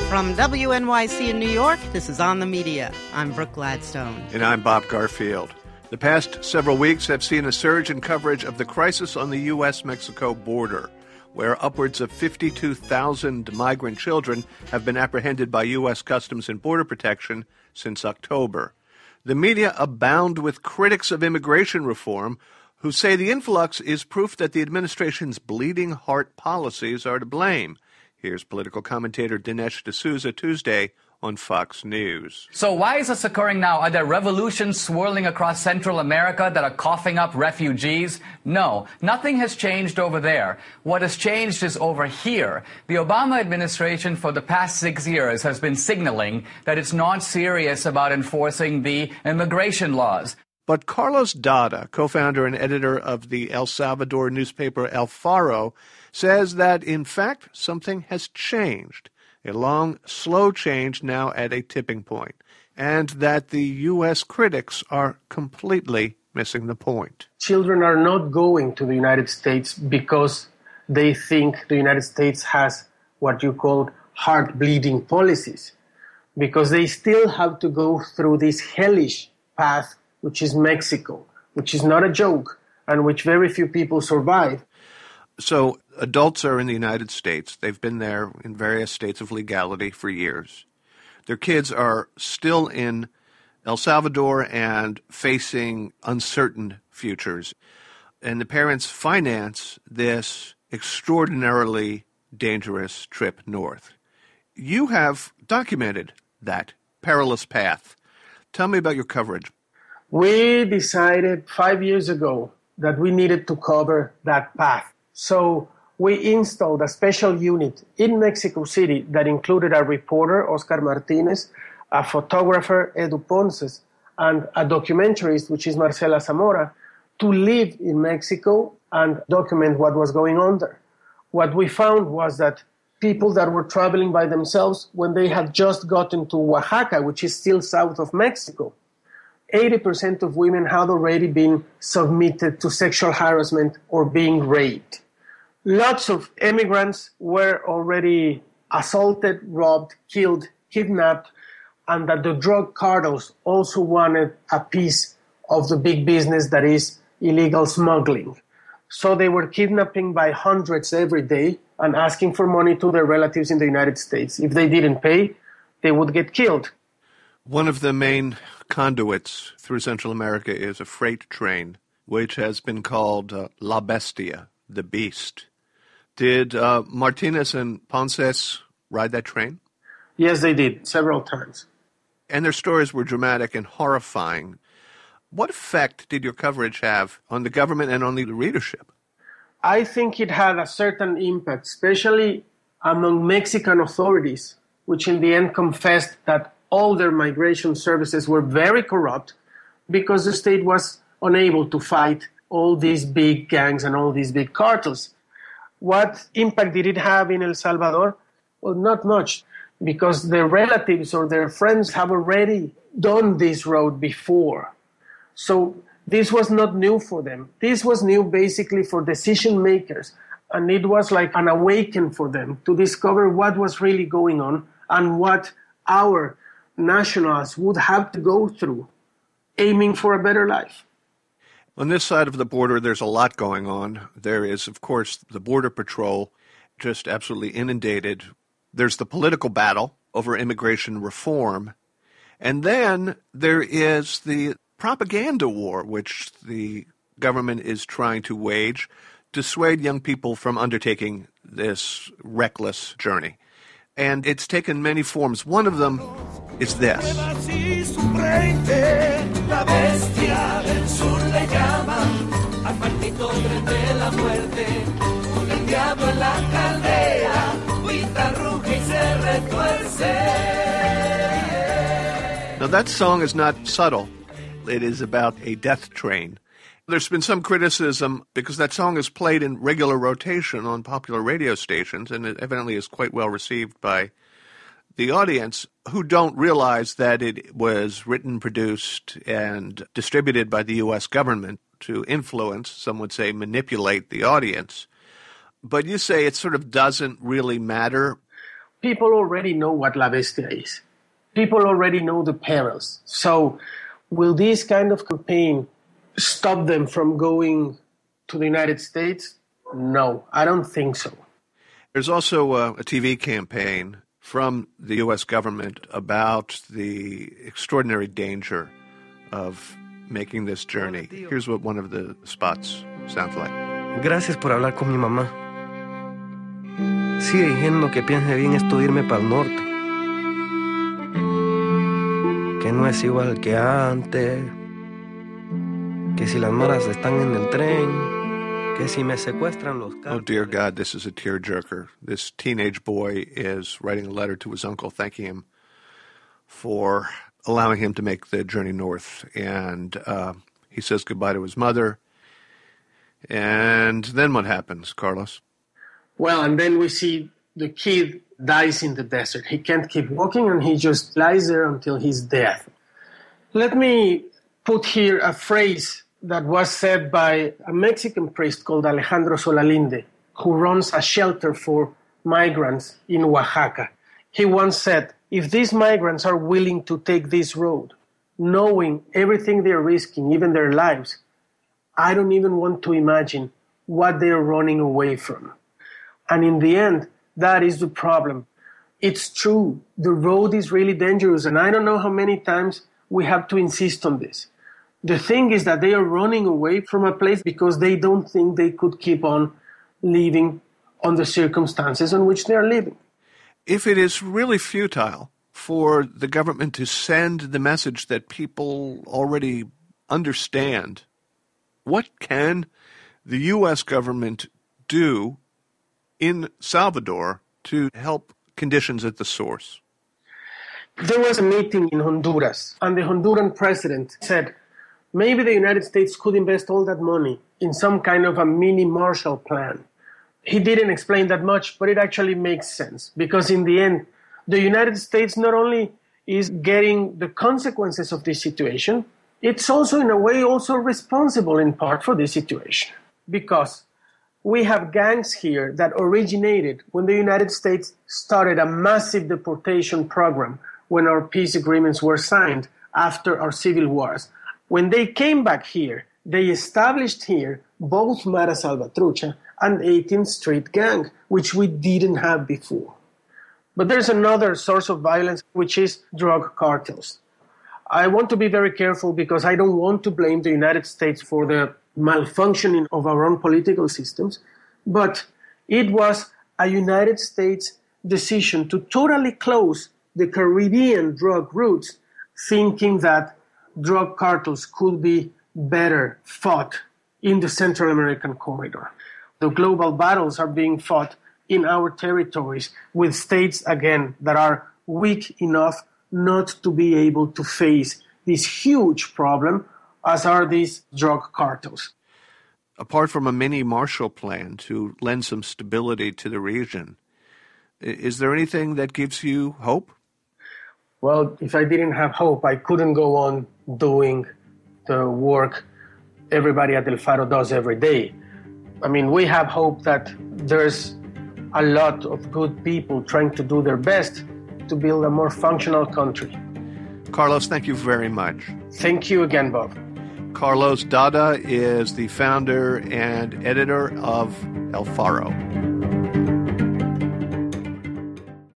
From WNYC in New York, this is On the Media. I'm Brooke Gladstone. And I'm Bob Garfield. The past several weeks have seen a surge in coverage of the crisis on the U.S.-Mexico border, where upwards of 52,000 migrant children have been apprehended by U.S. Customs and Border Protection since October. The media abound with critics of immigration reform who say the influx is proof that the administration's bleeding heart policies are to blame. Here's political commentator Dinesh D'Souza Tuesday on Fox News. So why is this occurring now? Are there revolutions swirling across Central America that are coughing up refugees? No, nothing has changed over there. What has changed is over here. The Obama administration for the past 6 years has been signaling that it's not serious about enforcing the immigration laws. But Carlos Dada, co-founder and editor of the El Salvador newspaper El Faro, says that, in fact, something has changed, a long, slow change now at a tipping point, and that the U.S. critics are completely missing the point. Children are not going to the United States because they think the United States has what you call heart-bleeding policies, because they still have to go through this hellish path, which is Mexico, which is not a joke, and which very few people survive. So adults are in the United States. They've been there in various states of legality for years. Their kids are still in El Salvador and facing uncertain futures. And the parents finance this extraordinarily dangerous trip north. You have documented that perilous path. Tell me about your coverage. We decided 5 years ago that we needed to cover that path. So we installed a special unit in Mexico City that included a reporter, Oscar Martinez, a photographer, Edu Ponces, and a documentarist, which is Marcela Zamora, to live in Mexico and document what was going on there. What we found was that people that were traveling by themselves, when they had just gotten to Oaxaca, which is still south of Mexico, 80% of women had already been submitted to sexual harassment or being raped. Lots of immigrants were already assaulted, robbed, killed, kidnapped, and that the drug cartels also wanted a piece of the big business that is illegal smuggling. So they were kidnapping by hundreds every day and asking for money to their relatives in the United States. If they didn't pay, they would get killed. One of the main conduits through Central America is a freight train, which has been called La Bestia, the beast. Did Martinez and Ponces ride that train? Yes, they did, several times. And their stories were dramatic and horrifying. What effect did your coverage have on the government and on the readership? I think it had a certain impact, especially among Mexican authorities, which in the end confessed that all their migration services were very corrupt because the state was unable to fight all these big gangs and all these big cartels. What impact did it have in El Salvador? Well, not much, because their relatives or their friends have already done this road before. So this was not new for them. This was new basically for decision makers. And it was like an awakening for them to discover what was really going on and what our nationals would have to go through, aiming for a better life. On this side of the border, there's a lot going on. There is, of course, the Border Patrol, just absolutely inundated. There's the political battle over immigration reform. And then there is the propaganda war, which the government is trying to wage, to dissuade young people from undertaking this reckless journey. And it's taken many forms. One of them is this. Now that song is not subtle. It is about a death train. There's been some criticism because that song is played in regular rotation on popular radio stations, and it evidently is quite well received by the audience, who don't realize that it was written, produced, and distributed by the U.S. government to influence, some would say manipulate, the audience. But you say it sort of doesn't really matter. people already know what La Bestia is. People already know the perils. So will this kind of campaign stop them from going to the United States? No, I don't think so. There's also a TV campaign from the U.S. government about the extraordinary danger of making this journey. Here's what one of the spots sounds like. Gracias por hablar con mi mamá. Sigue diciendo que piense bien esto de irme para el norte. Que no es igual que antes. Que si las maras están en el tren. Que si me secuestran los carros. Oh, dear God, this is a tearjerker. This teenage boy is writing a letter to his uncle thanking him for allowing him to make the journey north. And he says goodbye to his mother. And then what happens, Carlos? Well, and then we see the kid dies in the desert. He can't keep walking, and he just lies there until he's dead. Let me put here a phrase that was said by a Mexican priest called Alejandro Solalinde, who runs a shelter for migrants in Oaxaca. He once said, if these migrants are willing to take this road, knowing everything they're risking, even their lives, I don't even want to imagine what they're running away from. And in the end, that is the problem. It's true, the road is really dangerous, and I don't know how many times we have to insist on this. The thing is that they are running away from a place because they don't think they could keep on living on the circumstances on which they are living. If it is really futile for the government to send the message that people already understand, what can the U.S. government do in Salvador to help conditions at the source? There was a meeting in Honduras, and the Honduran president said, maybe the United States could invest all that money in some kind of a mini Marshall Plan. He didn't explain that much, but it actually makes sense, because in the end, the United States not only is getting the consequences of this situation, it's also, in a way, also responsible in part for this situation. Because we have gangs here that originated when the United States started a massive deportation program when our peace agreements were signed after our civil wars. When they came back here, they established here both Mara Salvatrucha and 18th Street Gang, which we didn't have before. But there's another source of violence, which is drug cartels. I want to be very careful because I don't want to blame the United States for the malfunctioning of our own political systems, but it was a United States decision to totally close the Caribbean drug routes, thinking that drug cartels could be better fought in the Central American corridor. The global battles are being fought in our territories with states, again, that are weak enough not to be able to face this huge problem as are these drug cartels. Apart from a mini Marshall Plan to lend some stability to the region, is there anything that gives you hope? Well, if I didn't have hope, I couldn't go on doing the work everybody at El Faro does every day. I mean, we have hope that there's a lot of good people trying to do their best to build a more functional country. Carlos, thank you very much. Thank you again, Bob. Carlos Dada is the founder and editor of El Faro.